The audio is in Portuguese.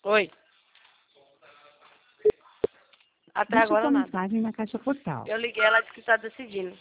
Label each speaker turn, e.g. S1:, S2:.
S1: Oi. Até
S2: Deixe
S1: agora
S2: sua
S1: nada.
S2: mensagem na caixa postal.
S1: Eu liguei, ela disse que está decidindo.